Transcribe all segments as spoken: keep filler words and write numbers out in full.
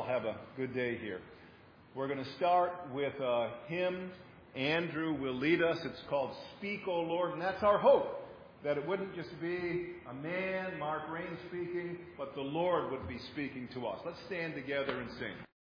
all have a good day here. We're going to start with a hymn. Andrew will lead us. It's called Speak, O Lord, and that's our hope, that it wouldn't just be a man, Mark Rain, speaking, but the Lord would be speaking to us. Let's stand together and sing.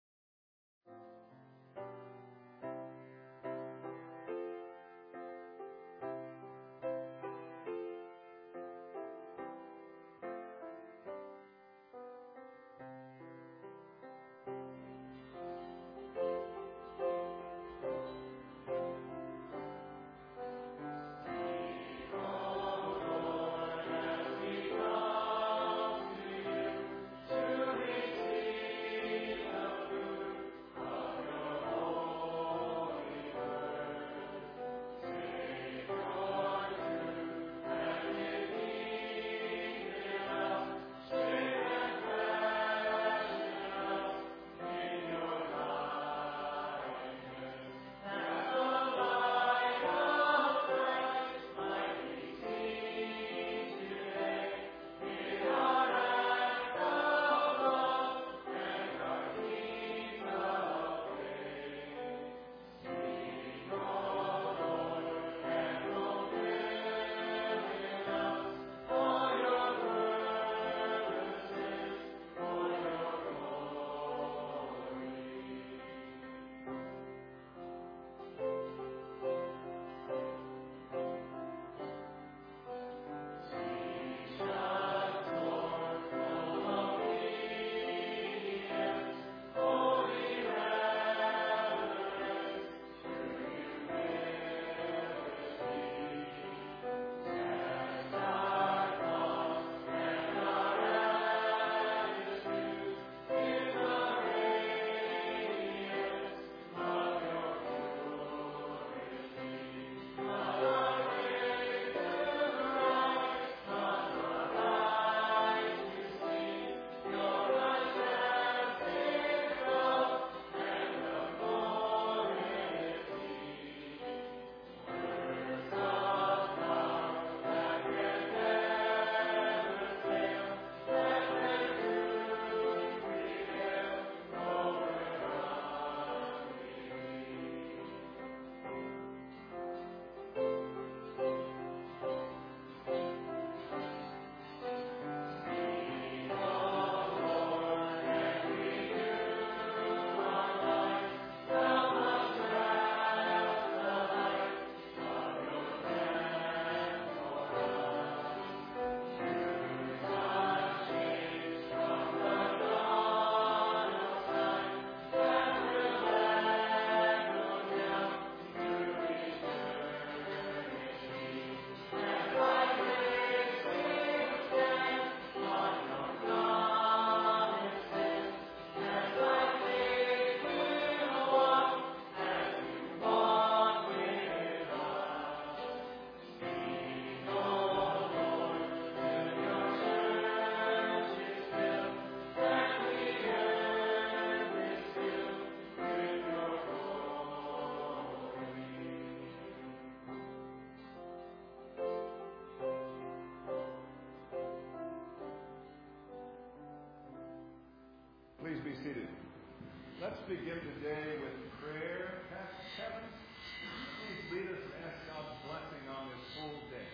Please be seated. Let's begin today with prayer. Pastor Kevin, please lead us and ask God's blessing on this whole day.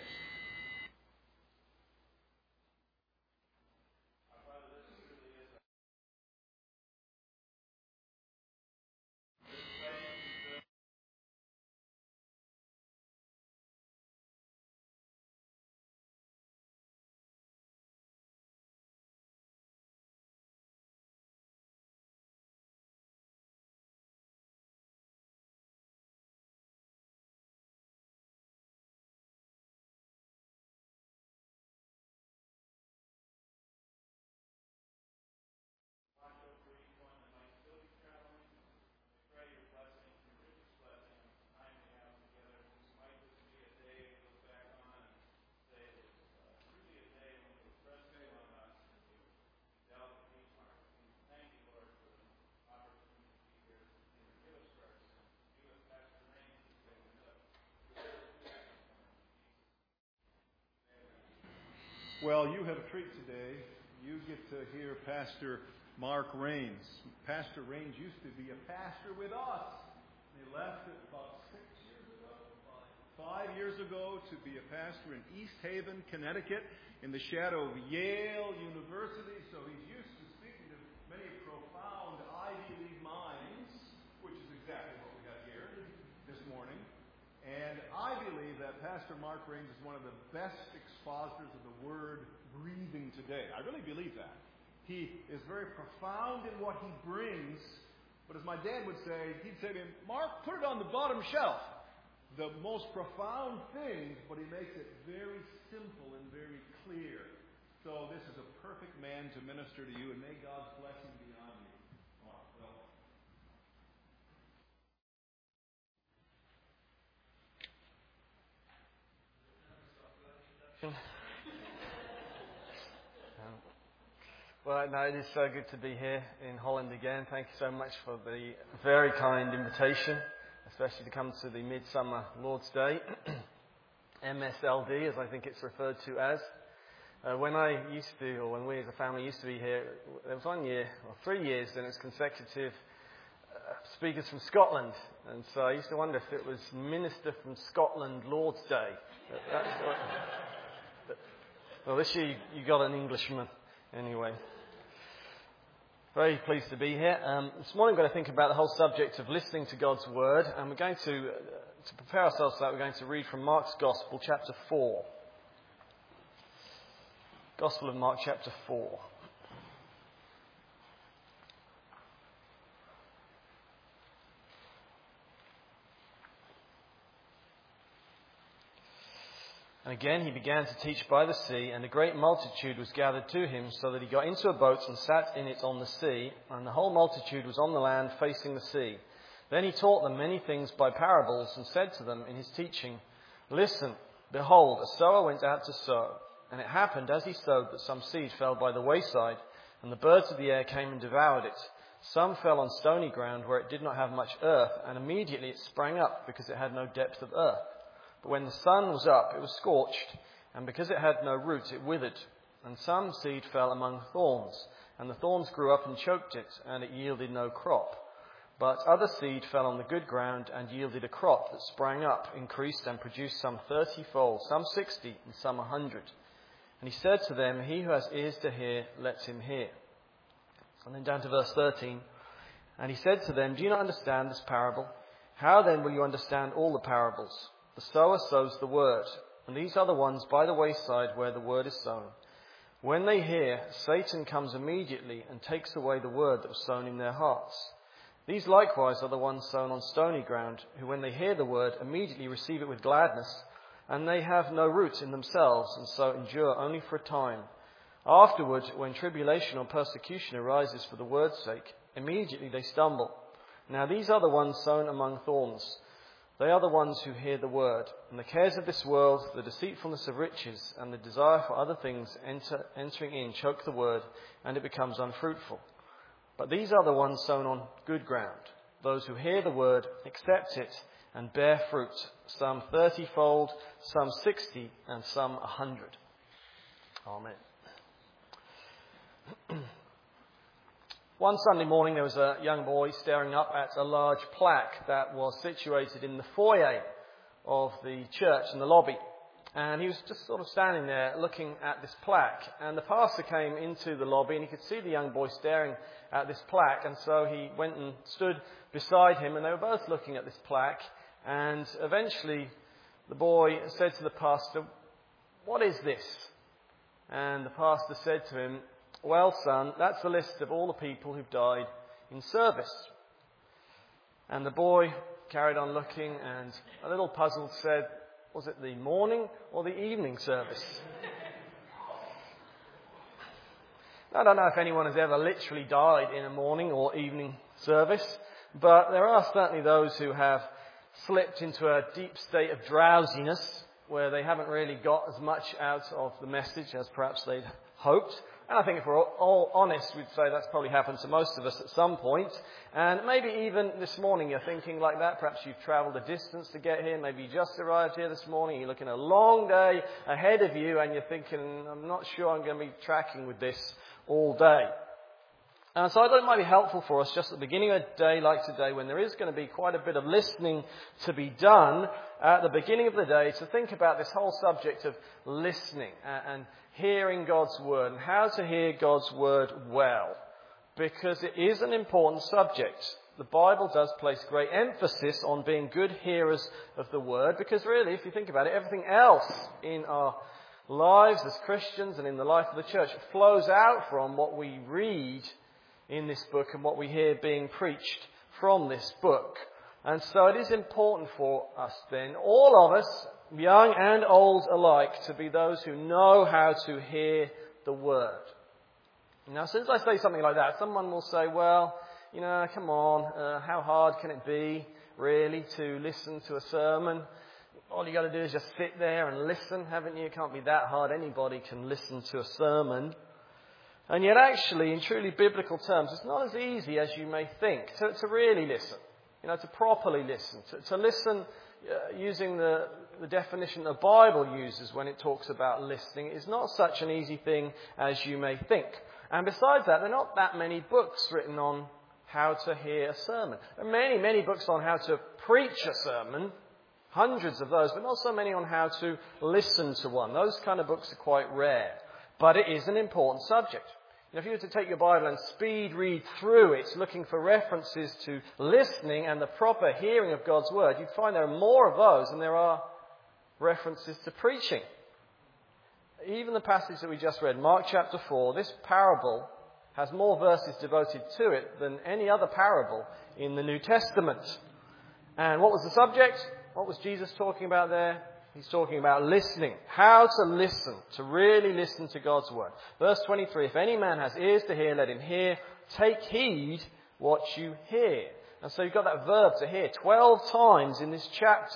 Well, you have a treat today. You get to hear Pastor Mark Rains. Pastor Rains used to be a pastor with us. He left it about six years ago, five years ago, to be a pastor in East Haven, Connecticut, in the shadow of Yale University. So he's used to speaking to many profound Ivy League minds, which is exactly what we got here this morning. And I believe that Pastor Mark Rains is one of the best expositors of the word breathing today. I really believe that. He is very profound in what he brings, but as my dad would say, he'd say to him, Mark, put it on the bottom shelf. The most profound things, but he makes it very simple and very clear. So this is a perfect man to minister to you, and may God's blessing be on you. Mark, welcome. Well, no, it is so good to be here in Holland again. Thank you so much for the very kind invitation, especially to come to the Midsummer Lord's Day, M S L D, as I think it's referred to as. Uh, when I used to, or when we as a family used to be here, there was one year, or three years, then it was consecutive uh, speakers from Scotland. And so I used to wonder if it was Minister from Scotland Lord's Day. That's what, but, well, this year you, you got an Englishman. Anyway, very pleased to be here. Um, this morning we're going to think about the whole subject of listening to God's Word, and we're going to, uh, to prepare ourselves for that, we're going to read from Mark's Gospel, chapter four. Gospel of Mark, chapter four. And again he began to teach by the sea, and a great multitude was gathered to him, so that he got into a boat and sat in it on the sea, and the whole multitude was on the land facing the sea. Then he taught them many things by parables, and said to them in his teaching, Listen, behold, a sower went out to sow. And it happened as he sowed that some seed fell by the wayside, and the birds of the air came and devoured it. Some fell on stony ground where it did not have much earth, and immediately it sprang up because it had no depth of earth. But when the sun was up, it was scorched, and because it had no roots, it withered. And some seed fell among thorns, and the thorns grew up and choked it, and it yielded no crop. But other seed fell on the good ground, and yielded a crop that sprang up, increased, and produced some thirty-fold, some sixty, and some a hundred. And he said to them, He who has ears to hear, let him hear. And then down to verse thirteen. And he said to them, Do you not understand this parable? How then will you understand all the parables? The sower sows the word, and these are the ones by the wayside where the word is sown. When they hear, Satan comes immediately and takes away the word that was sown in their hearts. These likewise are the ones sown on stony ground, who when they hear the word immediately receive it with gladness, and they have no root in themselves, and so endure only for a time. Afterward, when tribulation or persecution arises for the word's sake, immediately they stumble. Now these are the ones sown among thorns. They are the ones who hear the word, and the cares of this world, the deceitfulness of riches, and the desire for other things enter, entering in choke the word, and it becomes unfruitful. But these are the ones sown on good ground, those who hear the word, accept it, and bear fruit, some thirty-fold, some sixty, and some a hundred. Amen. One Sunday morning there was a young boy staring up at a large plaque that was situated in the foyer of the church in the lobby. And he was just sort of standing there looking at this plaque. And the pastor came into the lobby and he could see the young boy staring at this plaque. And so he went and stood beside him, and they were both looking at this plaque. And eventually the boy said to the pastor, "What is this?" And the pastor said to him, "Well, son, that's the list of all the people who've died in service." And the boy carried on looking and, a little puzzled, said, "Was it the morning or the evening service?" I don't know if anyone has ever literally died in a morning or evening service, but there are certainly those who have slipped into a deep state of drowsiness where they haven't really got as much out of the message as perhaps they'd hoped. And I think if we're all honest, we'd say that's probably happened to most of us at some point. And maybe even this morning you're thinking like that. Perhaps you've travelled a distance to get here. Maybe you just arrived here this morning. You're looking at a long day ahead of you and you're thinking, I'm not sure I'm going to be tracking with this all day. And so I thought it might be helpful for us just at the beginning of a day like today, when there is going to be quite a bit of listening to be done at the beginning of the day, to think about this whole subject of listening and hearing God's word and how to hear God's word well. Because it is an important subject. The Bible does place great emphasis on being good hearers of the word, because really, if you think about it, everything else in our lives as Christians and in the life of the church flows out from what we read in this book and what we hear being preached from this book. And so it is important for us then, all of us, young and old alike, to be those who know how to hear the word. Now, since I say something like that, someone will say, well, you know, come on, uh, how hard can it be, really, to listen to a sermon? All you got to do is just sit there and listen, haven't you? It can't be that hard. Anybody can listen to a sermon. And yet, actually, in truly biblical terms, it's not as easy as you may think to, to really listen, you know, to properly listen, to, to listen uh, using the, the definition the Bible uses when it talks about listening is not such an easy thing as you may think. And besides that, there are not that many books written on how to hear a sermon. There are many, many books on how to preach a sermon, hundreds of those, but not so many on how to listen to one. Those kind of books are quite rare. But it is an important subject. You know, if you were to take your Bible and speed read through it, looking for references to listening and the proper hearing of God's word, you'd find there are more of those than there are references to preaching. Even the passage that we just read, Mark chapter four, this parable has more verses devoted to it than any other parable in the New Testament. And what was the subject? What was Jesus talking about there? He's talking about listening. How to listen, to really listen to God's word. Verse twenty-three, if any man has ears to hear, let him hear. Take heed what you hear. And so you've got that verb to hear twelve times in this chapter.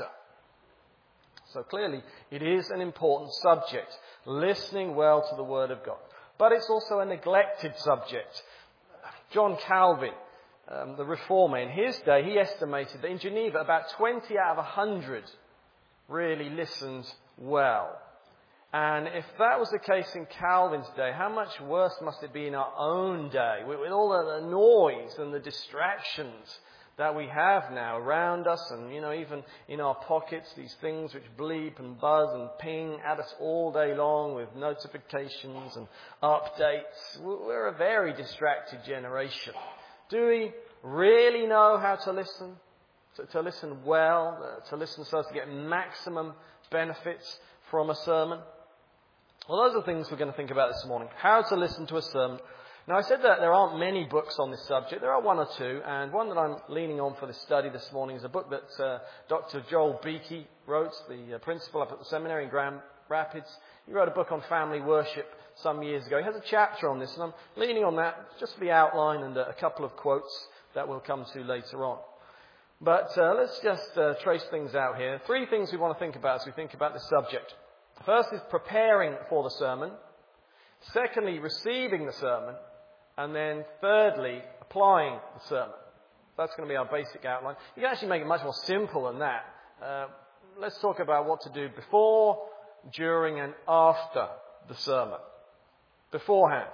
So clearly it is an important subject, listening well to the word of God. But it's also a neglected subject. John Calvin, um, the reformer, in his day, he estimated that in Geneva about twenty out of one hundred really listened well. And if that was the case in Calvin's day, how much worse must it be in our own day, with, with all the noise and the distractions that we have now around us, and, you know, even in our pockets, these things which bleep and buzz and ping at us all day long with notifications and updates. We're a very distracted generation. Do we really know how to listen? To, to listen well, uh, to listen so as to get maximum benefits from a sermon? Well, those are things we're going to think about this morning. How to listen to a sermon. Now, I said that there aren't many books on this subject. There are one or two, and one that I'm leaning on for this study this morning is a book that uh, Doctor Joel Beakey wrote, the uh, principal up at the seminary in Grand Rapids. He wrote a book on family worship some years ago. He has a chapter on this, and I'm leaning on that just for the outline and uh, a couple of quotes that we'll come to later on. But uh, let's just uh, trace things out here. Three things we want to think about as we think about this subject. First is preparing for the sermon. Secondly, receiving the sermon. And then thirdly, applying the sermon. That's going to be our basic outline. You can actually make it much more simple than that. Uh, let's talk about what to do before, during and after the sermon. Beforehand.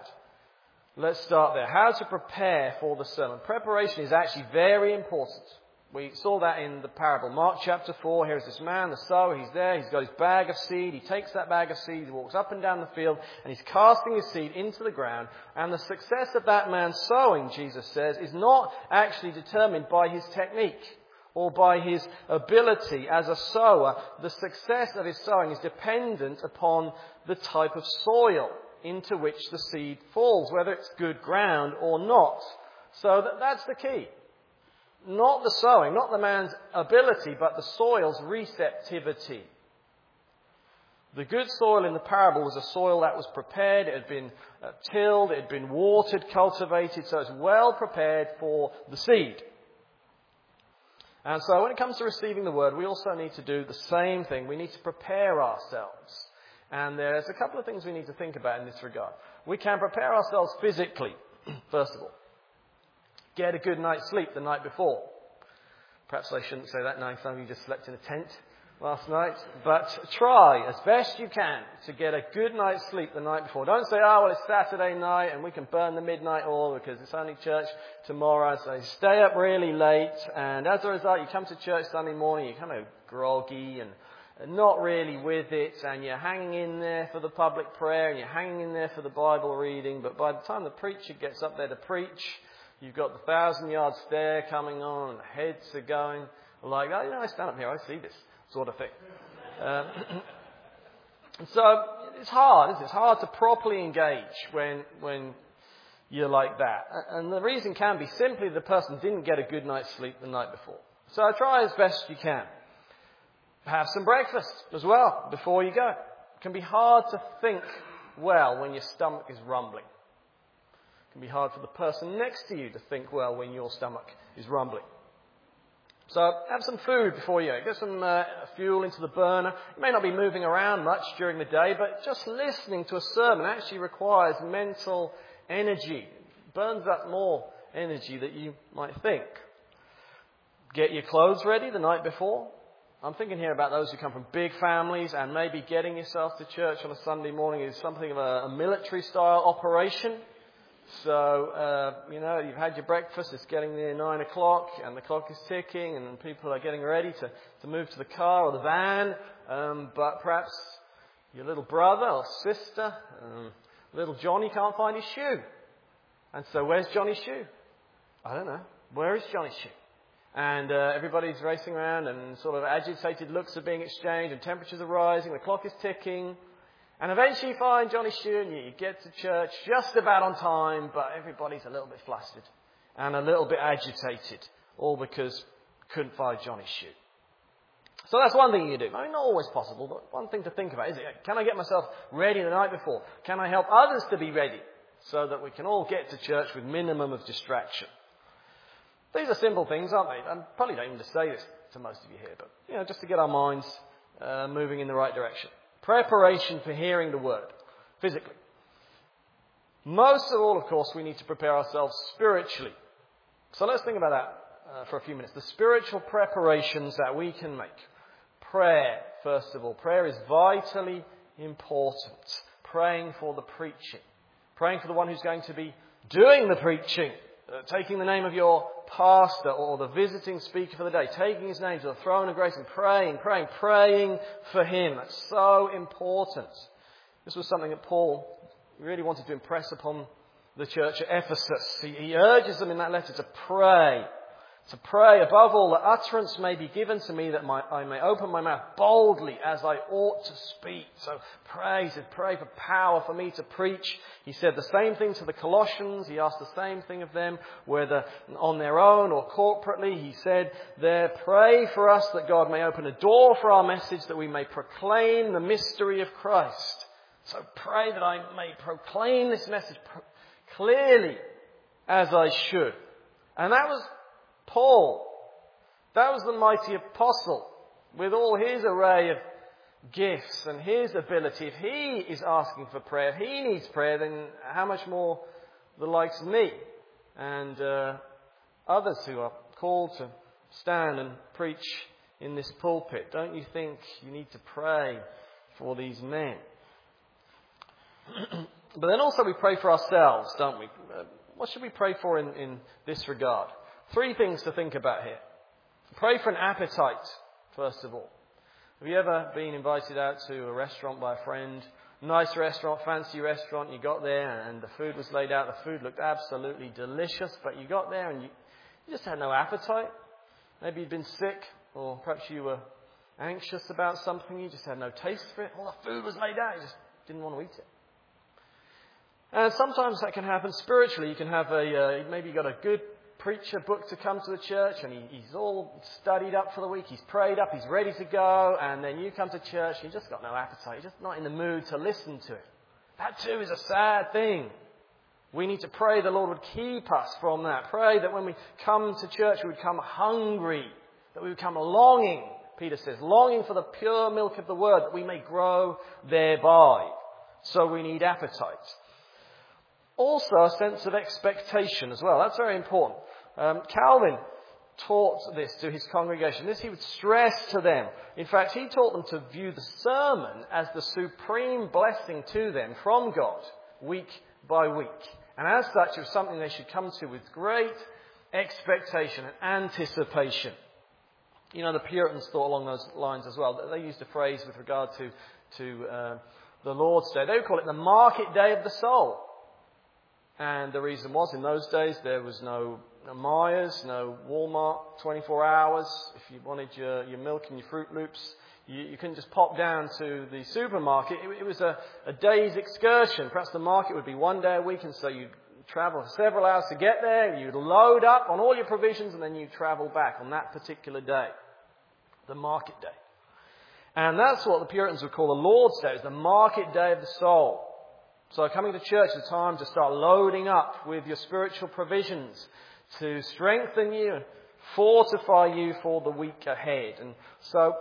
Let's start there. How to prepare for the sermon. Preparation is actually very important. We saw that in the parable. Mark chapter four, here's this man, the sower, he's there, he's got his bag of seed, he takes that bag of seed, he walks up and down the field, and he's casting his seed into the ground. And the success of that man sowing, Jesus says, is not actually determined by his technique or by his ability as a sower. The success of his sowing is dependent upon the type of soil into which the seed falls, whether it's good ground or not. So that, that's the key. Not the sowing, not the man's ability, but the soil's receptivity. The good soil in the parable was a soil that was prepared, it had been uh, tilled, it had been watered, cultivated, so it's well prepared for the seed. And so when it comes to receiving the word, we also need to do the same thing. We need to prepare ourselves. And there's a couple of things we need to think about in this regard. We can prepare ourselves physically, first of all. Get a good night's sleep the night before. Perhaps I shouldn't say that now, some of you just slept in a tent last night. But try as best you can to get a good night's sleep the night before. Don't say, oh, well, it's Saturday night and we can burn the midnight oil because it's only church tomorrow. So stay up really late. And as a result, you come to church Sunday morning, you're kind of groggy and not really with it, and you're hanging in there for the public prayer, and you're hanging in there for the Bible reading, but by the time the preacher gets up there to preach, you've got the thousand yard stare coming on, and the heads are going like, oh, you know, I stand up here, I see this sort of thing. Um, so it's hard, isn't it? It's hard to properly engage when when you're like that. And the reason can be simply the person didn't get a good night's sleep the night before. So try as best you can. Have some breakfast as well before you go. It can be hard to think well when your stomach is rumbling. It can be hard for the person next to you to think well when your stomach is rumbling. So have some food before you go. Get some uh, fuel into the burner. You may not be moving around much during the day, but just listening to a sermon actually requires mental energy. It burns up more energy than you might think. Get your clothes ready the night before. I'm thinking here about those who come from big families, and maybe getting yourself to church on a Sunday morning is something of a, a military-style operation. So, uh, you know, you've had your breakfast, it's getting near nine o'clock, and the clock is ticking, and people are getting ready to, to move to the car or the van, um, but perhaps your little brother or sister, um, little Johnny can't find his shoe. And so where's Johnny's shoe? I don't know. Where is Johnny's shoe? And uh, everybody's racing around, and sort of agitated looks are being exchanged, and temperatures are rising, the clock is ticking. And eventually you find Johnny's shoe, and you get to church just about on time, but everybody's a little bit flustered and a little bit agitated, all because couldn't find Johnny's shoe. So that's one thing you do. I mean, not always possible, but one thing to think about is, it, can I get myself ready the night before? Can I help others to be ready so that we can all get to church with minimum of distraction? These are simple things, aren't they? I probably don't even just say this to most of you here, but, you know, just to get our minds uh, moving in the right direction. Preparation for hearing the word, physically. Most of all, of course, we need to prepare ourselves spiritually. So let's think about that uh, for a few minutes. The spiritual preparations that we can make. Prayer, first of all. Prayer is vitally important. Praying for the preaching. Praying for the one who's going to be doing the preaching. Uh, taking the name of your pastor or the visiting speaker for the day, taking his name to the throne of grace and praying, praying, praying for him. That's so important. This was something that Paul really wanted to impress upon the church at Ephesus. He, he urges them in that letter to pray. To pray, above all, that utterance may be given to me, that my, I may open my mouth boldly as I ought to speak. So pray, he said, pray for power for me to preach. He said the same thing to the Colossians. He asked the same thing of them, whether on their own or corporately. He said there, pray for us that God may open a door for our message, that we may proclaim the mystery of Christ. So pray that I may proclaim this message clearly as I should. And that was Paul. That was the mighty apostle with all his array of gifts and his ability. If he is asking for prayer, if he needs prayer, then how much more the likes of me and uh, others who are called to stand and preach in this pulpit. Don't you think you need to pray for these men? But then also we pray for ourselves, don't we? Uh, what should we pray for in, in this regard? Three things to think about here. Pray for an appetite, first of all. Have you ever been invited out to a restaurant by a friend? Nice restaurant, fancy restaurant. You got there and the food was laid out. The food looked absolutely delicious, but you got there and you, you just had no appetite. Maybe you'd been sick, or perhaps you were anxious about something. You just had no taste for it. All the food was laid out. You just didn't want to eat it. And sometimes that can happen spiritually. You can have a, uh, maybe you got a good preacher booked to come to the church, and he, he's all studied up for the week, he's prayed up, he's ready to go, and then you come to church and you've just got no appetite, you're just not in the mood to listen to it. That too is a sad thing. We need to pray the Lord would keep us from that. Pray that when we come to church we would come hungry, that we would come longing, Peter says, longing for the pure milk of the word, that we may grow thereby. So we need appetite. Also a sense of expectation as well. That's very important. Um, Calvin taught this to his congregation. This he would stress to them. In fact, he taught them to view the sermon as the supreme blessing to them from God, week by week. And as such, it was something they should come to with great expectation and anticipation. You know, the Puritans thought along those lines as well. They used a phrase with regard to, to uh, the Lord's Day. They would call it the market day of the soul. And the reason was, in those days, there was no, no Myers, no Walmart twenty-four hours. If you wanted your, your milk and your Fruit Loops, you, you couldn't just pop down to the supermarket. It, it was a, a day's excursion. Perhaps the market would be one day a week, and so you'd travel several hours to get there. You'd load up on all your provisions, and then you'd travel back on that particular day, the market day. And that's what the Puritans would call the Lord's Day. It's the market day of the soul. So coming to church is a time to start loading up with your spiritual provisions to strengthen you and fortify you for the week ahead. And so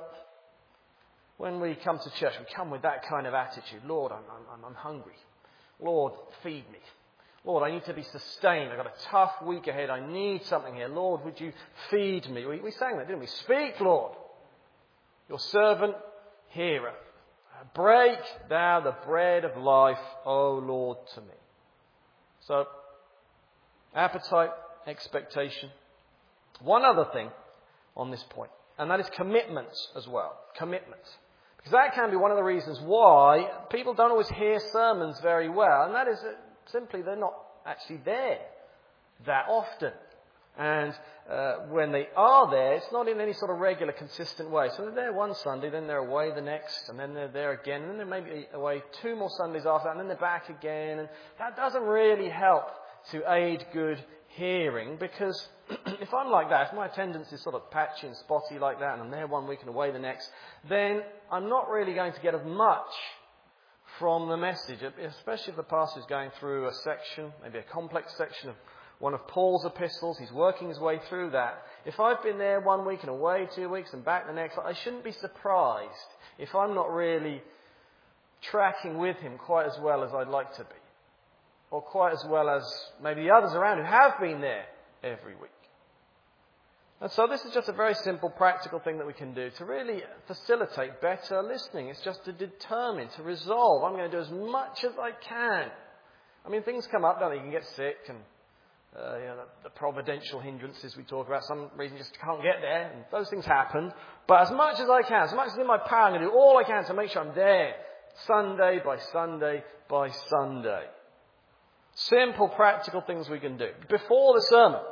when we come to church, we come with that kind of attitude. Lord, I'm, I'm, I'm hungry. Lord, feed me. Lord, I need to be sustained. I've got a tough week ahead. I need something here. Lord, would you feed me? We, we sang that, didn't we? Speak, Lord. Your servant heareth. Break thou the bread of life, O Lord, to me. So, appetite, expectation. One other thing on this point, and that is commitments as well. Commitments. Because that can be one of the reasons why people don't always hear sermons very well, and that is that simply they're not actually there that often. And uh, when they are there, it's not in any sort of regular, consistent way. So they're there one Sunday, then they're away the next, and then they're there again, and then they're maybe away two more Sundays after that, and then they're back again. And that doesn't really help to aid good hearing, because if I'm like that, if my attendance is sort of patchy and spotty like that, and I'm there one week and away the next, then I'm not really going to get as much from the message, especially if the pastor is going through a section, maybe a complex section of one of Paul's epistles. He's working his way through that. If I've been there one week and away two weeks and back the next, I shouldn't be surprised if I'm not really tracking with him quite as well as I'd like to be. Or quite as well as maybe the others around who have been there every week. And so this is just a very simple, practical thing that we can do to really facilitate better listening. It's just to determine, to resolve, I'm going to do as much as I can. I mean, things come up, don't they? You can get sick and Uh, you know, the, the providential hindrances we talk about. Some reason you just can't get there, and those things happen. But as much as I can, as much as in my power, I'm going to do all I can to make sure I'm there, Sunday by Sunday by Sunday. Simple, practical things we can do before the sermon.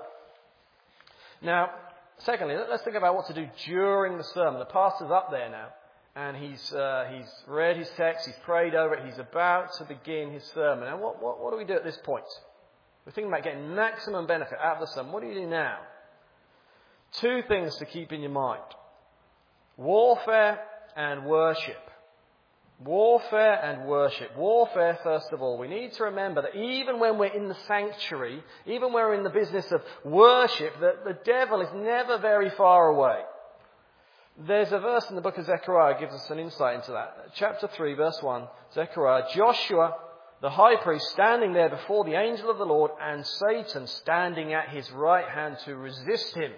Now, secondly, let's think about what to do during the sermon. The pastor's up there now, and he's uh, he's read his text, he's prayed over it, he's about to begin his sermon. And what what, what do we do at this point? We're thinking about getting maximum benefit out of the sermon. What do you do now? Two things to keep in your mind. Warfare and worship. Warfare and worship. Warfare, first of all. We need to remember that even when we're in the sanctuary, even when we're in the business of worship, that the devil is never very far away. There's a verse in the book of Zechariah that gives us an insight into that. Chapter three, verse one, Zechariah, Joshua, the high priest, standing there before the angel of the Lord, and Satan standing at his right hand to resist him.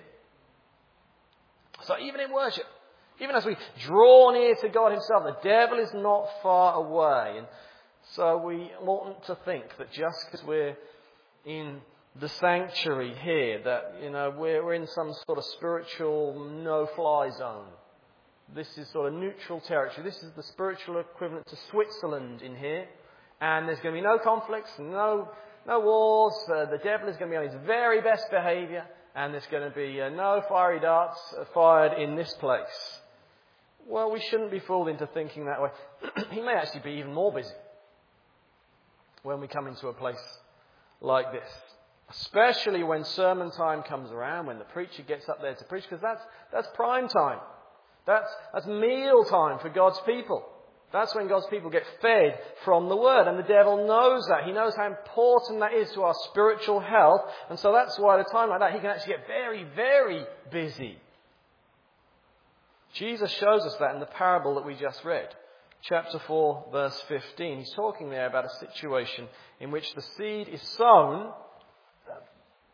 So even in worship, even as we draw near to God himself, the devil is not far away. And so we oughtn't to think that just because we're in the sanctuary here, that, you know, we're, we're in some sort of spiritual no-fly zone. This is sort of neutral territory. This is the spiritual equivalent to Switzerland in here. And there's going to be no conflicts, no no wars. Uh, the devil is going to be on his very best behaviour. And there's going to be uh, no fiery darts uh, fired in this place. Well, we shouldn't be fooled into thinking that way. He may actually be even more busy when we come into a place like this. Especially when sermon time comes around, when the preacher gets up there to preach. Because that's, that's prime time. That's, that's meal time for God's people. That's when God's people get fed from the Word. And the devil knows that. He knows how important that is to our spiritual health. And so that's why at a time like that, he can actually get very, very busy. Jesus shows us that in the parable that we just read. Chapter four, verse fifteen. He's talking there about a situation in which the seed is sown.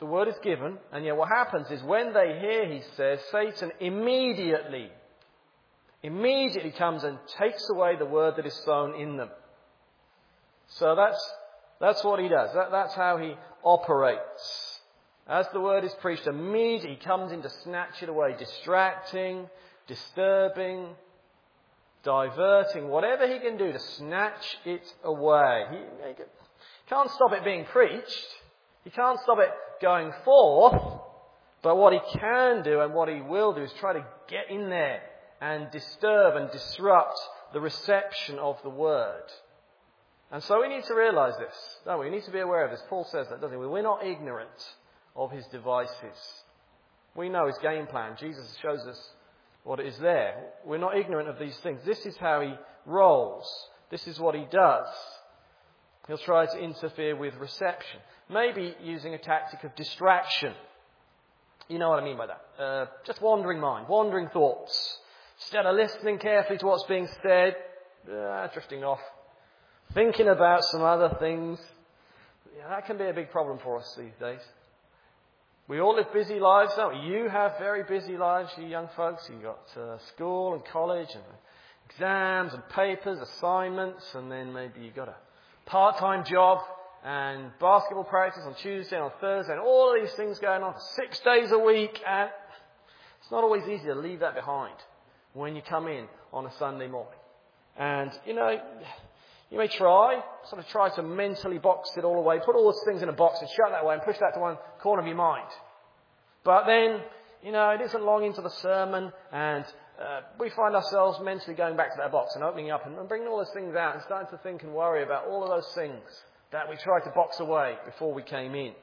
The word is given, and yet what happens is when they hear, he says, Satan immediately, immediately comes and takes away the word that is sown in them. So that's, that's what he does. That, that's how he operates. As the word is preached, immediately he comes in to snatch it away, distracting, disturbing, diverting, whatever he can do to snatch it away. He, he can't stop it being preached. He can't stop it going forth. But what he can do and what he will do is try to get in there and disturb and disrupt the reception of the word. And so we need to realize this, don't we? We need to be aware of this. Paul says that, doesn't he? We're not ignorant of his devices. We know his game plan. Jesus shows us what is there. We're not ignorant of these things. This is how he rolls. This is what he does. He'll try to interfere with reception. Maybe using a tactic of distraction. You know what I mean by that. Uh, just wandering mind, wandering thoughts. Instead of listening carefully to what's being said, uh, drifting off. Thinking about some other things. Yeah, that can be a big problem for us these days. We all live busy lives, don't we? You have very busy lives, you young folks. You've got uh, school and college and exams and papers, assignments, and then maybe you've got a part-time job and basketball practice on Tuesday and on Thursday and all of these things going on six days a week. And it's not always easy to leave that behind when you come in on a Sunday morning. And, you know, you may try, sort of try to mentally box it all away, put all those things in a box and shut that away and push that to one corner of your mind. But then, you know, it isn't long into the sermon and uh, we find ourselves mentally going back to that box and opening up and, and bringing all those things out and starting to think and worry about all of those things that we tried to box away before we came in.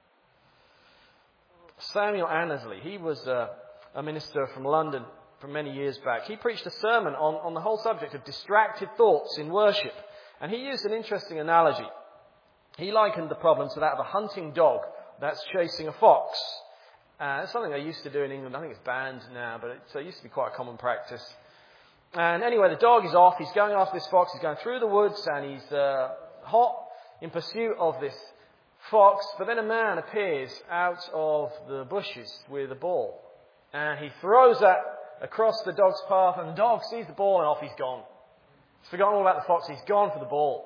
Samuel Annesley, he was uh, a minister from London from many years back. He preached a sermon on, on the whole subject of distracted thoughts in worship. And he used an interesting analogy. He likened the problem to that of a hunting dog that's chasing a fox. Uh, it's something they used to do in England. I think it's banned now, but it, so it used to be quite a common practice. And anyway, the dog is off. He's going after this fox. He's going through the woods and he's uh, hot in pursuit of this fox. But then a man appears out of the bushes with a ball. And he throws that across the dog's path and the dog sees the ball and off he's gone. He's forgotten all about the fox. He's gone for the ball.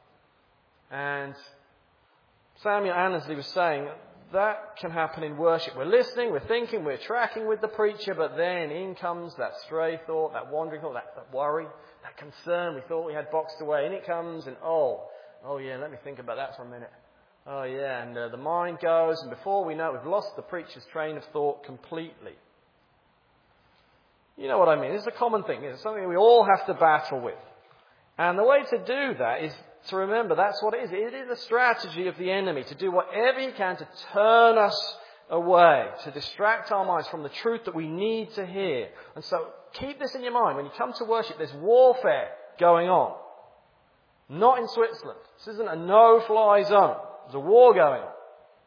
And Samuel Annesley was saying that can happen in worship. We're listening, we're thinking, we're tracking with the preacher, but then in comes that stray thought, that wandering thought, that, that worry, that concern we thought we had boxed away. In it comes and, oh, oh yeah, let me think about that for a minute. Oh yeah, and uh, the mind goes, and before we know it, we've lost the preacher's train of thought completely. You know what I mean? It's a common thing. It's something we all have to battle with. And the way to do that is to remember that's what it is. It is a strategy of the enemy to do whatever he can to turn us away, to distract our minds from the truth that we need to hear. And so keep this in your mind. When you come to worship, there's warfare going on. Not in Switzerland. This isn't a no-fly zone. There's a war going on.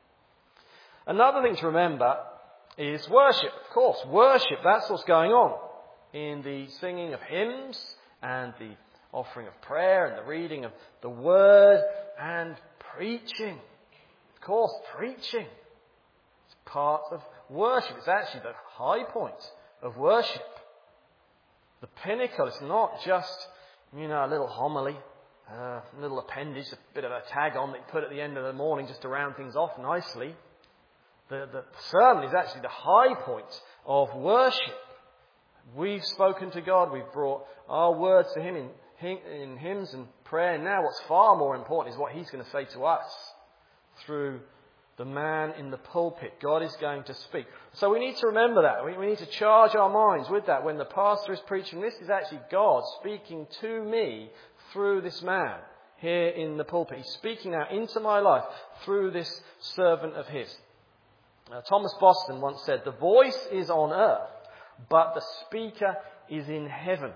Another thing to remember is worship. Of course, worship, that's what's going on in the singing of hymns and the offering of prayer and the reading of the word and preaching. Of course, preaching. It's part of worship. It's actually the high point of worship. The pinnacle. It's not just, you know, a little homily, uh, a little appendage, a bit of a tag on that you put at the end of the morning just to round things off nicely. The, the sermon is actually the high point of worship. We've spoken to God. We've brought our words to Him in in hymns and prayer. And now what's far more important is what He's going to say to us through the man in the pulpit. God is going to speak. So we need to remember that. We, we need to charge our minds with that. When the pastor is preaching, this is actually God speaking to me through this man here in the pulpit. He's speaking out into my life through this servant of His. Uh, Thomas Boston once said, "The voice is on earth, but the speaker is in heaven."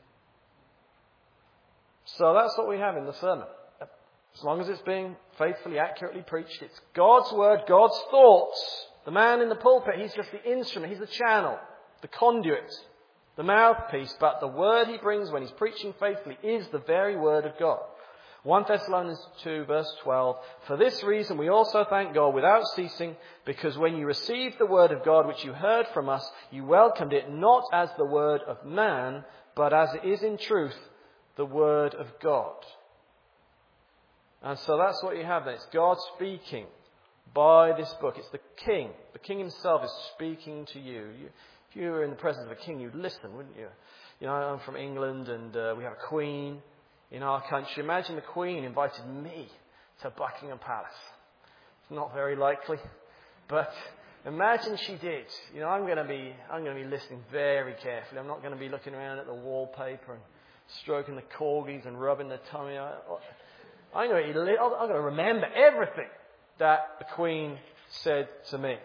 So that's what we have in the sermon. As long as it's being faithfully, accurately preached, it's God's word, God's thoughts. The man in the pulpit, he's just the instrument, he's the channel, the conduit, the mouthpiece. But the word he brings when he's preaching faithfully is the very word of God. First Thessalonians two, verse twelve, "For this reason we also thank God without ceasing, because when you received the word of God which you heard from us, you welcomed it not as the word of man, but as it is in truth, the word of God." And so that's what you have there. It's God speaking by this book. It's the king. The king himself is speaking to you. you if you were in the presence of a king, you'd listen, wouldn't you? You know, I'm from England and uh, we have a queen in our country. Imagine the Queen invited me to Buckingham Palace. It's not very likely, but imagine she did. You know, I'm going to be, I'm going to be listening very carefully. I'm not going to be looking around at the wallpaper and stroking the corgis and rubbing their tummy. I, I'm going to, I'm going to remember everything that the Queen said to me.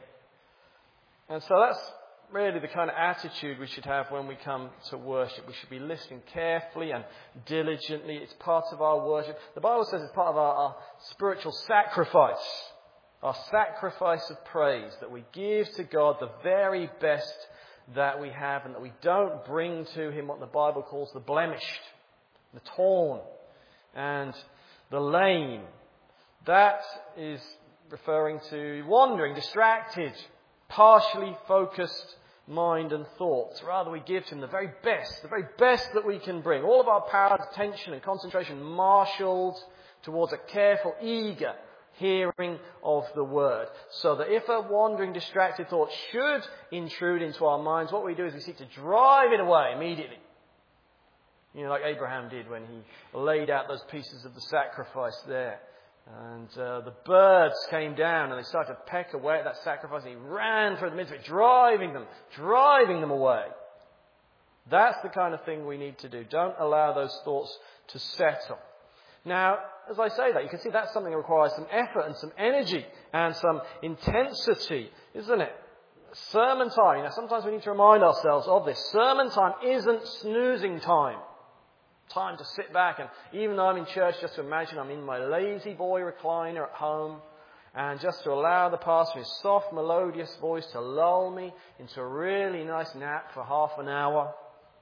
And so that's really the kind of attitude we should have when we come to worship. We should be listening carefully and diligently. It's part of our worship. The Bible says it's part of our, our spiritual sacrifice, our sacrifice of praise, that we give to God the very best that we have and that we don't bring to Him what the Bible calls the blemished, the torn, and the lame. That is referring to wandering, distracted, partially focused mind and thoughts. Rather, we give to Him the very best, the very best that we can bring. All of our power, attention and concentration marshalled towards a careful, eager hearing of the Word. So that if a wandering, distracted thought should intrude into our minds, what we do is we seek to drive it away immediately. You know, like Abraham did when he laid out those pieces of the sacrifice there. And uh, the birds came down and they started to peck away at that sacrifice. And he ran through the midst of it, driving them, driving them away. That's the kind of thing we need to do. Don't allow those thoughts to settle. Now, as I say that, you can see that's something that requires some effort and some energy and some intensity, isn't it? Sermon time. Now, sometimes we need to remind ourselves of this. Sermon time isn't snoozing time. Time to sit back and, even though I'm in church, just to imagine I'm in my lazy boy recliner at home and just to allow the pastor, his soft, melodious voice, to lull me into a really nice nap for half an hour.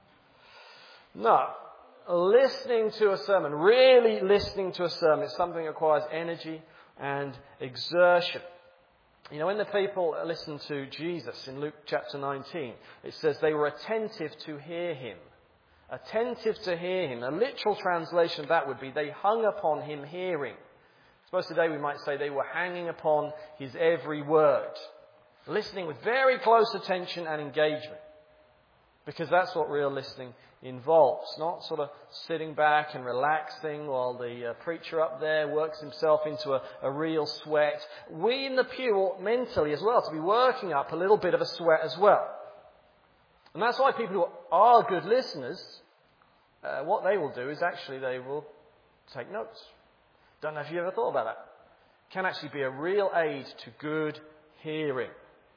No. Listening to a sermon, really listening to a sermon, is something that requires energy and exertion. You know, when the people listened to Jesus in Luke chapter nineteen, it says they were attentive to hear Him. Attentive to hear Him. A literal translation of that would be they hung upon Him hearing. I suppose today we might say they were hanging upon His every word. Listening with very close attention and engagement. Because that's what real listening involves. Not sort of sitting back and relaxing while the uh, preacher up there works himself into a, a real sweat. We in the pew ought mentally as well to be working up a little bit of a sweat as well. And that's why people who are good listeners, uh, what they will do is actually they will take notes. Don't know if you ever thought about that. Can actually be a real aid to good hearing.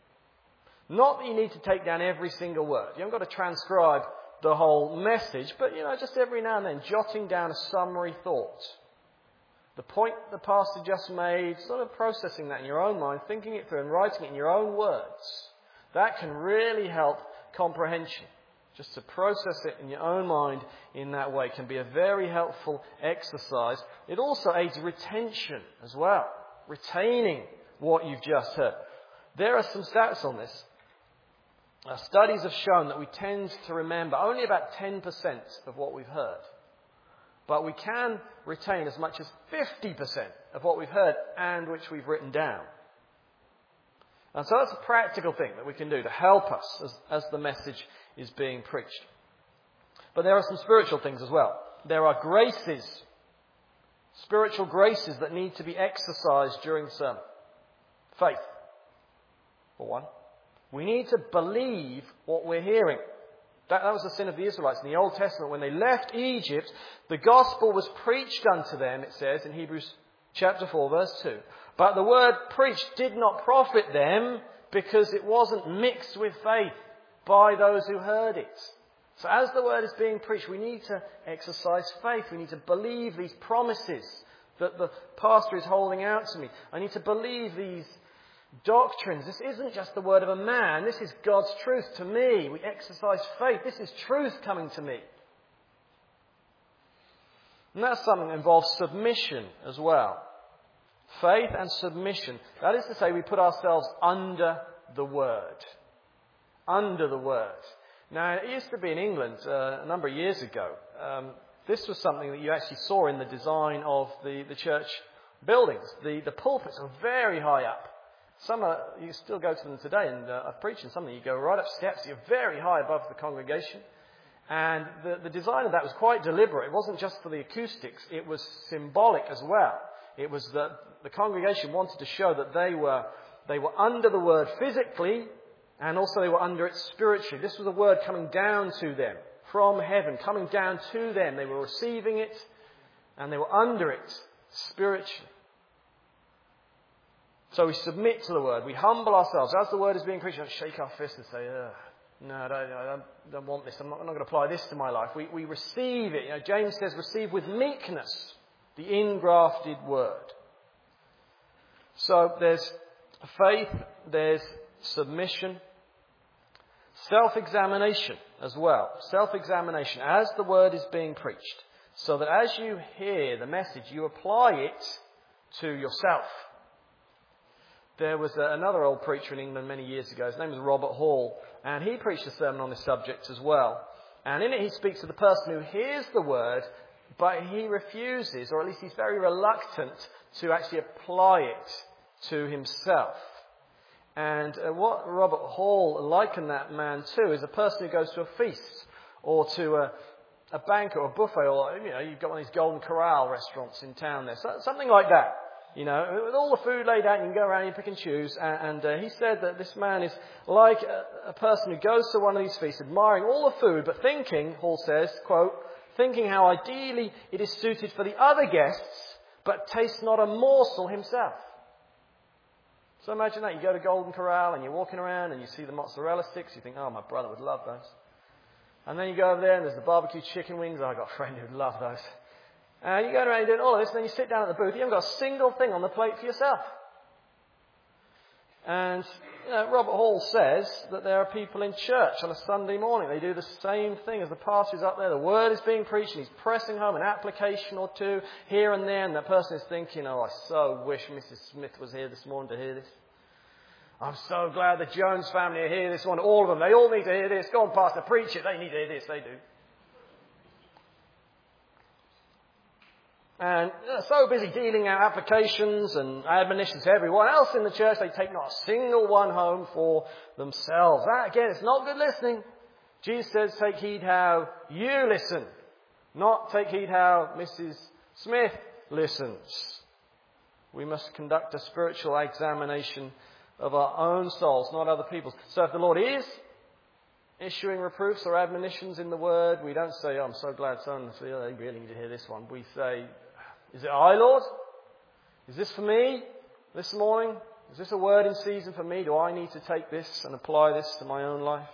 Not that you need to take down every single word. You haven't got to transcribe the whole message, but, you know, just every now and then jotting down a summary thought. The point the pastor just made, sort of processing that in your own mind, thinking it through and writing it in your own words. That can really help comprehension. Just to process it in your own mind in that way can be a very helpful exercise. It also aids retention as well. Retaining what you've just heard. There are some stats on this. Uh, studies have shown that we tend to remember only about ten percent of what we've heard. But we can retain as much as fifty percent of what we've heard and which we've written down. And so that's a practical thing that we can do to help us as, as the message is being preached. But there are some spiritual things as well. There are graces, spiritual graces that need to be exercised during the sermon. Faith, for one. We need to believe what we're hearing. That, that was the sin of the Israelites in the Old Testament. When they left Egypt, the gospel was preached unto them, it says in Hebrews chapter four, verse two. But the word preached did not profit them because it wasn't mixed with faith by those who heard it. So as the word is being preached, we need to exercise faith. We need to believe these promises that the pastor is holding out to me. I need to believe these doctrines. This isn't just the word of a man. This is God's truth to me. We exercise faith. This is truth coming to me. And that's something that involves submission as well. Faith and submission. That is to say, we put ourselves under the Word. Under the Word. Now, it used to be in England uh, a number of years ago. Um, this was something that you actually saw in the design of the, the church buildings. The, the pulpits are very high up. Some are, you still go to them today, and uh, I've preached in some of them. You go right up steps, you're very high above the congregation. And the, the design of that was quite deliberate. It wasn't just for the acoustics, it was symbolic as well. It was that the congregation wanted to show that they were, they were under the Word physically, and also they were under it spiritually. This was a Word coming down to them from heaven, coming down to them. They were receiving it, and they were under it spiritually. So we submit to the Word. We humble ourselves. As the Word is being preached, we don't shake our fist and say, ugh, no, I don't, I don't, don't want this. I'm not, I'm not going to apply this to my life. We, we receive it. You know, James says, receive with meekness the ingrafted Word. So there's faith, there's submission, self-examination as well. Self-examination as the Word is being preached. So that as you hear the message, you apply it to yourself. There was a, another old preacher in England many years ago. His name was Robert Hall. And he preached a sermon on this subject as well. And in it he speaks to the person who hears the Word, but he refuses, or at least he's very reluctant, to actually apply it to himself. And uh, what Robert Hall likened that man to is a person who goes to a feast, or to a, a banquet or a buffet, or, you know, you've got one of these Golden Corral restaurants in town there. So, something like that. You know, with all the food laid out, you can go around and pick and choose. And, and uh, he said that this man is like a, a person who goes to one of these feasts, admiring all the food, but thinking, Hall says, quote, thinking how ideally it is suited for the other guests, but tastes not a morsel himself. So imagine that. You go to Golden Corral and you're walking around and you see the mozzarella sticks. You think, oh, my brother would love those. And then you go over there and there's the barbecue chicken wings. Oh, I've got a friend who would love those. And you go around doing all of this, and then you sit down at the booth. You haven't got a single thing on the plate for yourself. And you know, Robert Hall says that there are people in church on a Sunday morning. They do the same thing as the pastor's up there. The Word is being preached, and he's pressing home an application or two here and there. And that person is thinking, oh, I so wish Missus Smith was here this morning to hear this. I'm so glad the Jones family are here this morning. All of them. They all need to hear this. Go on, Pastor, preach it. They need to hear this. They do. And they're so busy dealing out applications and admonitions to everyone else in the church, they take not a single one home for themselves. That, again, it's not good listening. Jesus says, take heed how you listen, not take heed how Missus Smith listens. We must conduct a spiritual examination of our own souls, not other people's. So if the Lord is issuing reproofs or admonitions in the Word, we don't say, oh, I'm so glad son, so they really need to hear this one. We say, is it I, Lord? Is this for me this morning? Is this a word in season for me? Do I need to take this and apply this to my own life?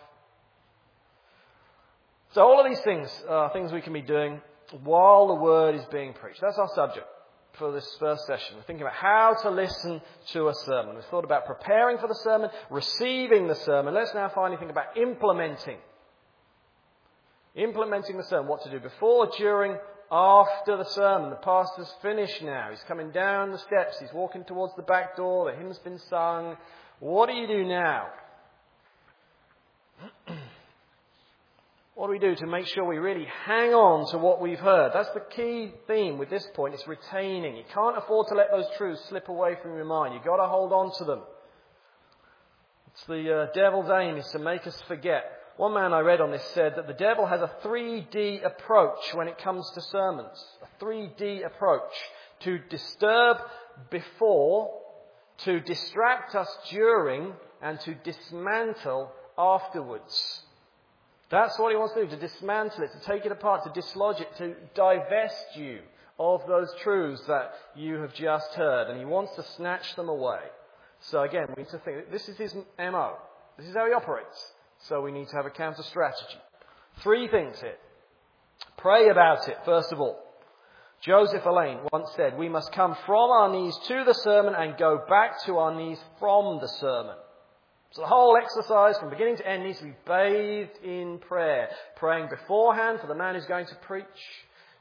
So all of these things are things we can be doing while the Word is being preached. That's our subject for this first session. We're thinking about how to listen to a sermon. We've thought about preparing for the sermon, receiving the sermon. Let's now finally think about implementing. Implementing the sermon. What to do before, during, after the sermon. The pastor's finished now. He's coming down the steps. He's walking towards the back door. The hymn's been sung. What do you do now? What do we do to make sure we really hang on to what we've heard? That's the key theme with this point. It's retaining. You can't afford to let those truths slip away from your mind. You've got to hold on to them. It's the uh, devil's aim is to make us forget. One man I read on this said that the devil has a three D approach when it comes to sermons. A three D approach. To disturb before, to distract us during, and to dismantle afterwards. That's what he wants to do, to dismantle it, to take it apart, to dislodge it, to divest you of those truths that you have just heard. And he wants to snatch them away. So again, we need to think, this is his M O. This is how he operates. So we need to have a counter strategy. Three things here. Pray about it, first of all. Joseph Allain once said, we must come from our knees to the sermon and go back to our knees from the sermon. So the whole exercise from beginning to end needs to be bathed in prayer. Praying beforehand for the man who's going to preach.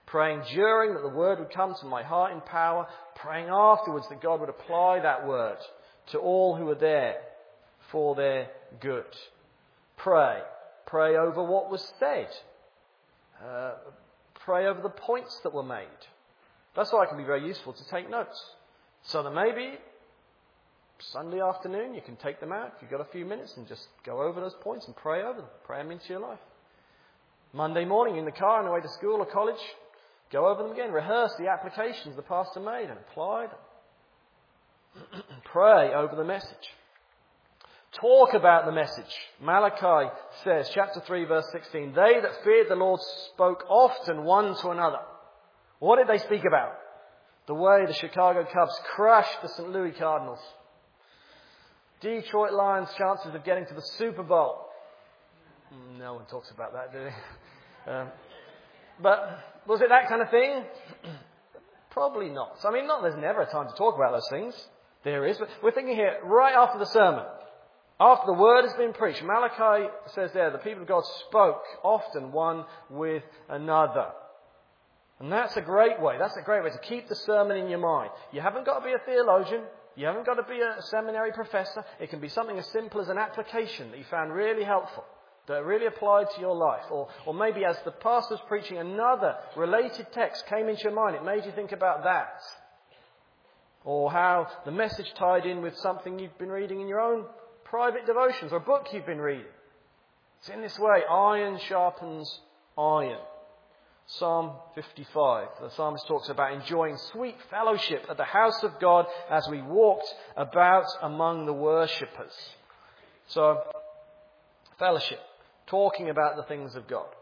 Praying during that the word would come to my heart in power. Praying afterwards that God would apply that word to all who are there for their good. Pray. Pray over what was said. Uh, pray over the points that were made. That's why it can be very useful to take notes. So that maybe Sunday afternoon you can take them out if you've got a few minutes and just go over those points and pray over them. Pray them into your life. Monday morning in the car on the way to school or college, go over them again. Rehearse the applications the pastor made and apply them. Pray over the message. Talk about the message. Malachi says, chapter three, verse sixteen, they that feared the Lord spoke often one to another. What did they speak about? The way the Chicago Cubs crushed the Saint Louis Cardinals. Detroit Lions' chances of getting to the Super Bowl. No one talks about that, do they? Um, but was it that kind of thing? Probably not. So, I mean, not there's never a time to talk about those things. There is. But we're thinking here, right after the sermon, after the word has been preached, Malachi says there, the people of God spoke often one with another. And that's a great way. That's a great way to keep the sermon in your mind. You haven't got to be a theologian. You haven't got to be a seminary professor. It can be something as simple as an application that you found really helpful, that really applied to your life. Or, or maybe as the pastor's preaching, another related text came into your mind. It made you think about that. Or how the message tied in with something you've been reading in your own private devotions or a book you've been reading. It's in this way, iron sharpens iron. Psalm fifty-five, the psalmist talks about enjoying sweet fellowship at the house of God as we walked about among the worshippers. So, fellowship, talking about the things of God.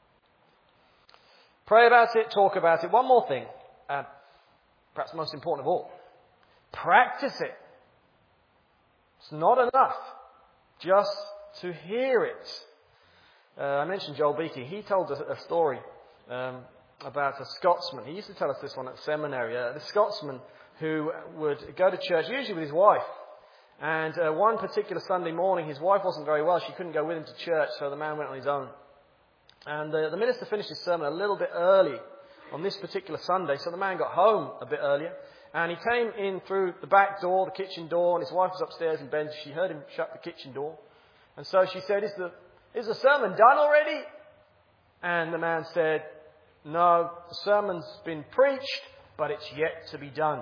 Pray about it, talk about it. One more thing, uh, perhaps most important of all, practice it. It's not enough just to hear it. Uh, I mentioned Joel Beakey. He told us a story um, about a Scotsman. He used to tell us this one at seminary. Uh, the Scotsman who would go to church, usually with his wife. And uh, one particular Sunday morning, his wife wasn't very well. She couldn't go with him to church, so the man went on his own. And uh, the minister finished his sermon a little bit early on this particular Sunday, so the man got home a bit earlier. And he came in through the back door, the kitchen door, and his wife was upstairs in bed. She heard him shut the kitchen door. And so she said, is the, is the sermon done already? And the man said, no, the sermon's been preached, but it's yet to be done.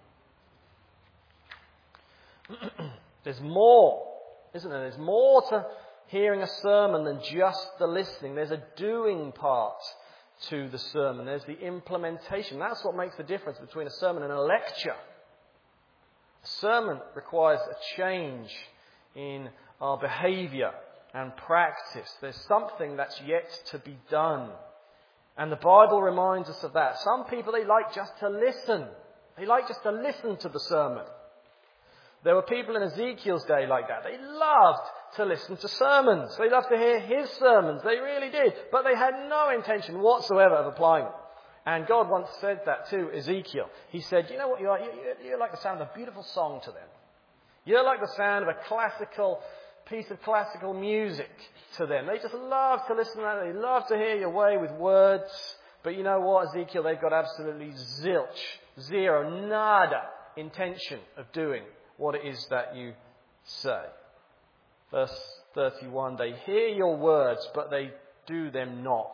There's more, isn't there? There's more to hearing a sermon than just the listening. There's a doing part to the sermon. There's the implementation. That's what makes the difference between a sermon and a lecture. A sermon requires a change in our behaviour and practice. There's something that's yet to be done. And the Bible reminds us of that. Some people, they like just to listen. They like just to listen to the sermon. There were people in Ezekiel's day like that. They loved to listen to sermons. They loved to hear his sermons. They really did. But they had no intention whatsoever of applying them. And God once said that to Ezekiel. He said, you know what you are? You're like the sound of a beautiful song to them. You're like the sound of a classical piece of classical music to them. They just love to listen to that. They love to hear your way with words. But you know what, Ezekiel? They've got absolutely zilch, zero, nada intention of doing what it is that you say. Verse thirty-one, they hear your words, but they do them not.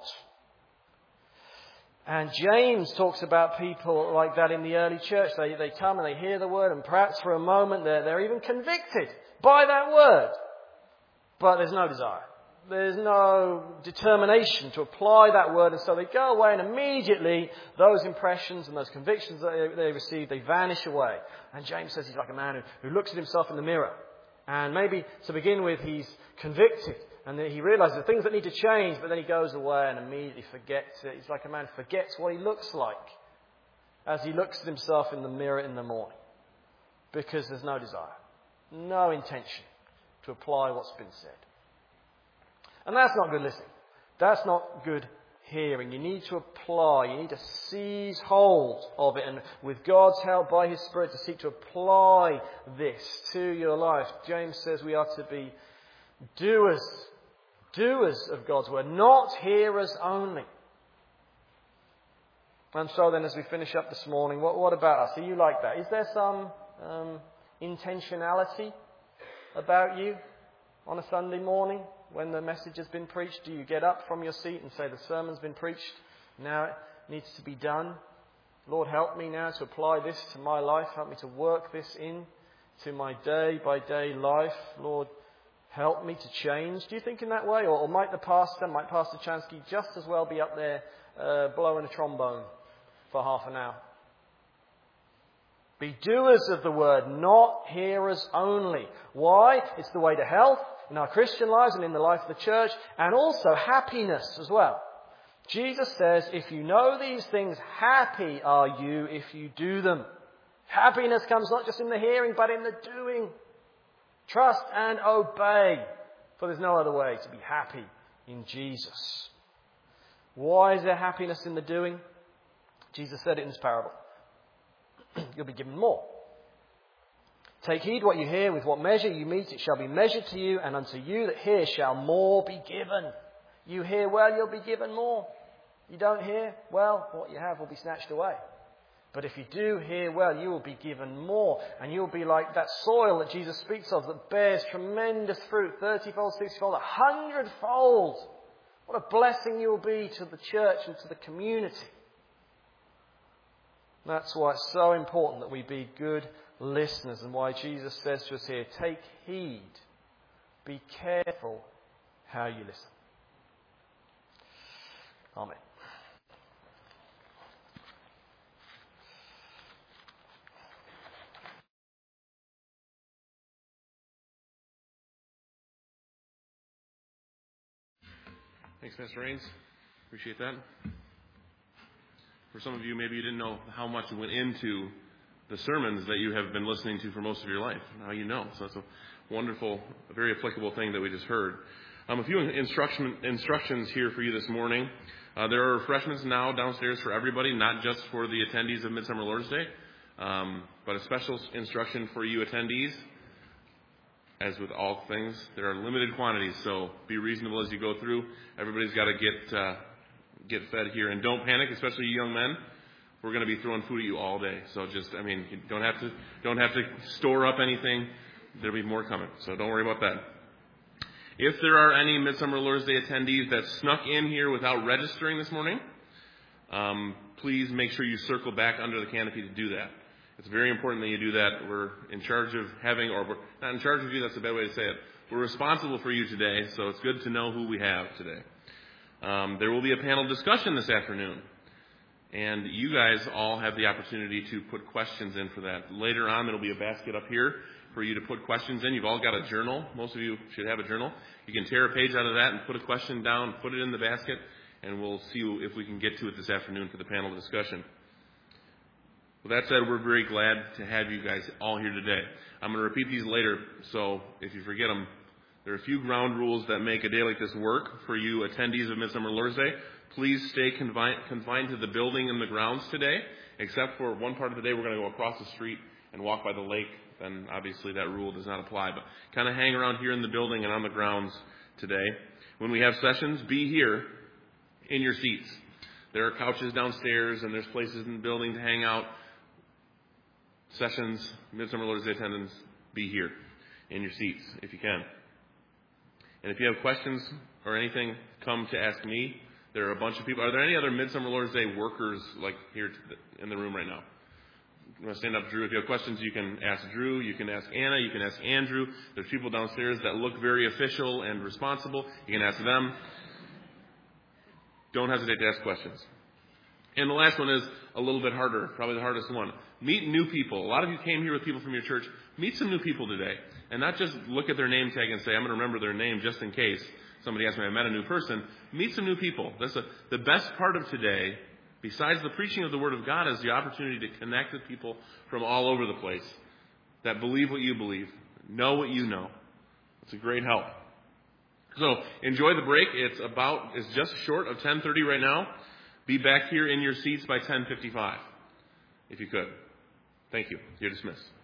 And James talks about people like that in the early church. They, they come and they hear the word, and perhaps for a moment they're, they're even convicted by that word. But there's no desire. There's no determination to apply that word, and so they go away, and immediately those impressions and those convictions that they, they receive, they vanish away. And James says he's like a man who, who looks at himself in the mirror. And maybe to begin with, he's convicted, and he realizes the things that need to change, but then he goes away and immediately forgets it. He's like a man who forgets what he looks like as he looks at himself in the mirror in the morning. Because there's no desire, no intention to apply what's been said. And that's not good listening. That's not good hearing. You need to apply. You need to seize hold of it, and with God's help by His Spirit to seek to apply this to your life. James says we are to be doers, doers of God's word, not hearers only. And so then as we finish up this morning, what, what about us? Are you like that? Is there some um, intentionality about you on a Sunday morning when the message has been preached? Do you get up from your seat and say, the sermon's been preached, now it needs to be done? Lord, help me now to apply this to my life. Help me to work this in to my day-by-day life. Lord, help me to change. Do you think in that way? Or, or might the pastor, might Pastor Chansky just as well be up there uh, blowing a trombone for half an hour? Be doers of the word, not hearers only. Why? It's the way to health in our Christian lives and in the life of the church, and also happiness as well. Jesus says, if you know these things, happy are you if you do them. Happiness comes not just in the hearing, but in the doing. Trust and obey, for there's no other way to be happy in Jesus. Why is there happiness in the doing? Jesus said it in this parable. You'll be given more. Take heed what you hear, with what measure you meet, it shall be measured to you, and unto you that hear shall more be given. You hear well, you'll be given more. You don't hear well, what you have will be snatched away. But if you do hear well, you will be given more. And you'll be like that soil that Jesus speaks of that bears tremendous fruit, thirty-fold, sixty-fold, a hundred-fold. What a blessing you will be to the church and to the community. That's why it's so important that we be good listeners, and why Jesus says to us here, take heed, be careful how you listen. Amen. Thanks, Pastor Rains. Appreciate that. For some of you, maybe you didn't know how much went into the sermons that you have been listening to for most of your life. Now you know. So that's a wonderful, a very applicable thing that we just heard. Um, a few instruction, instructions here for you this morning. Uh, there are refreshments now downstairs for everybody, not just for the attendees of Midsummer Lord's Day, um, but a special instruction for you attendees. As with all things, there are limited quantities, so be reasonable as you go through. Everybody's got to get uh, get fed here, and don't panic, especially you young men. We're going to be throwing food at you all day, so just, I mean, you don't have to don't have to store up anything. There'll be more coming, so don't worry about that. If there are any Midsummer Lord's Day attendees that snuck in here without registering this morning, um, please make sure you circle back under the canopy to do that. It's very important that you do that. We're in charge of having, or we're not in charge of you, that's a bad way to say it. We're responsible for you today, so it's good to know who we have today. Um, there will be a panel discussion this afternoon, and you guys all have the opportunity to put questions in for that. Later on, there will be a basket up here for you to put questions in. You've all got a journal. Most of you should have a journal. You can tear a page out of that and put a question down, put it in the basket, and we'll see if we can get to it this afternoon for the panel discussion. With that said, we're very glad to have you guys all here today. I'm going to repeat these later, so if you forget them, there are a few ground rules that make a day like this work for you attendees of Midsummer Lord's Day. Please stay confined, confined to the building and the grounds today, except for one part of the day we're going to go across the street and walk by the lake. Then obviously that rule does not apply, but kind of hang around here in the building and on the grounds today. When we have sessions, be here in your seats. There are couches downstairs, and there's places in the building to hang out. Sessions, Midsummer Lord's Day attendance, be here in your seats if you can. And if you have questions or anything, come to ask me. There are a bunch of people. Are there any other Midsummer Lord's Day workers like here in the room right now? You want to stand up, Drew? If you have questions, you can ask Drew. You can ask Anna. You can ask Andrew. There's people downstairs that look very official and responsible. You can ask them. Don't hesitate to ask questions. And the last one is a little bit harder, probably the hardest one. Meet new people. A lot of you came here with people from your church. Meet some new people today. And not just look at their name tag and say, I'm going to remember their name just in case somebody asks me I met a new person. Meet some new people. That's a, the best part of today, besides the preaching of the Word of God, is the opportunity to connect with people from all over the place that believe what you believe, know what you know. It's a great help. So enjoy the break. It's about, it's just short of ten thirty right now. Be back here in your seats by ten fifty-five, if you could. Thank you. You're dismissed.